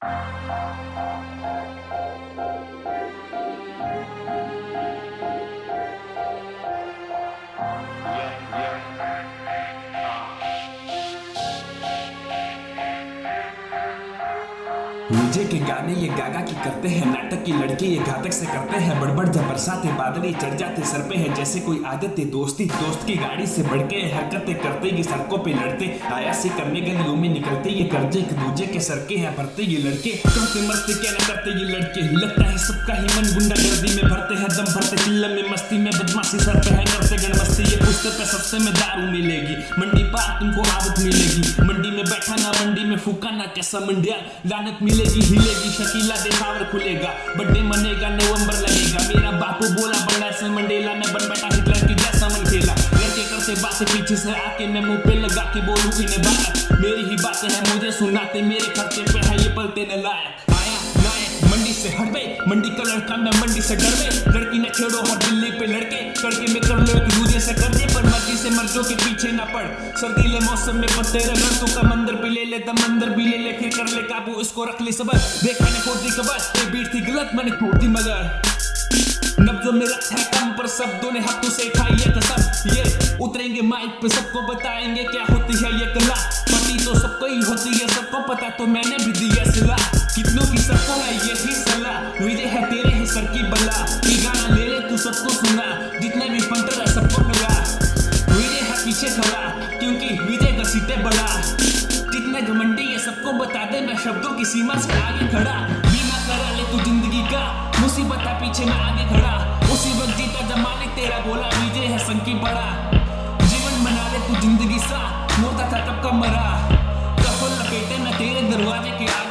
DJ के गाने ये गागा की करते हैं, नाटक की लड़के ये घातक से करते हैं बड़बड़। जब बरसाते बादल चढ़ जाते सर पे है जैसे कोई आदत है दोस्ती, दोस्त की गाड़ी से बढ़ के हरकतें करते ये सड़कों पे लड़ते, आया से करने गलियों में निकलते ये कर्जे एक दूजे के सर के हैं भरते ये लड़के, करते मरते क्या न करते ये लड़के। लगता है सबका ही मन गुंडागर्दी में भरते हैं दम भरते चिल्लम में मस्ती में बदमाशी सर पे है करते गणमस्ती। ये पुस्तक पे सस्ते में दारू मिलेगी, मंडी पार तुमको आदत मिलेगी, मंडी में बैठा ना मंडी में फूका ना कैसा मंडिया लानत मिलेगी हिलेगी। शकीला देखावर खुलेगा, बर्थडे मनेगा नवंबर लगेगा, मेरा बापू बोला बड़ा से मंडेला में बन बैठा हिटलर की जैसा मन खेला। लड़के करते बातें पीछे से आके मैं मुंह पे लगा के बोलूं इन्हें बात, मेरी ही बातें हैं मुझे सुनाते, मेरे खर्चे पे है ये पलते न लायक। आया नायक मंडी से हटवे, मंडी का लड़का मैं मंडी से डरवे, लड़की न छेड़ो हर दिल्ली पे लड़के करके में कर लो एक दूजे से कर्जे पर मर्जी से मर्जों के पीछे न पड़। सर्दीले मौसम में पत्ते रगड़ तू का मंदिर भी ले ले दमंदर भी ले ले फिर कर ले काबू इसको रख ले सबर। देख मैंने खोद दी कबर, ये बीट थी गलत मैंने छोड़ दी मगर नब्जों में रख है कम पर शब्दों ने हाथों से खाई है कसम। ये उतरेंगे माइक पे सबको बताएंगे क्या होती है ये कला, पति तो सबको ही होती है सबको पता तो मैंने भी दी है सिला। कितनों की सबको है ये ही सलाह, विजय है तेरे ही सर की बला, ये गाना ले ले तू सबको सुना, जितने भी फंटर है सबको लगा। विजय है पीछे खड़ा क्योंकि विजय का सीटे बड़ा, जितने घमंडी ये सबको बता दे मैं शब्दों की सीमा से आगे खड़ा। बीमा करा ले तू जिंदगी का, मुसीबत है पीछे मैं आगे खड़ा, उसी वक्त जीता जमाने तेरा बोला विजय है संग की बड़ा। जीवन बना ले तू जिंदगी सा, मोटा था तब का मरा, कफन लपेटे मैं तेरे दरवाजे के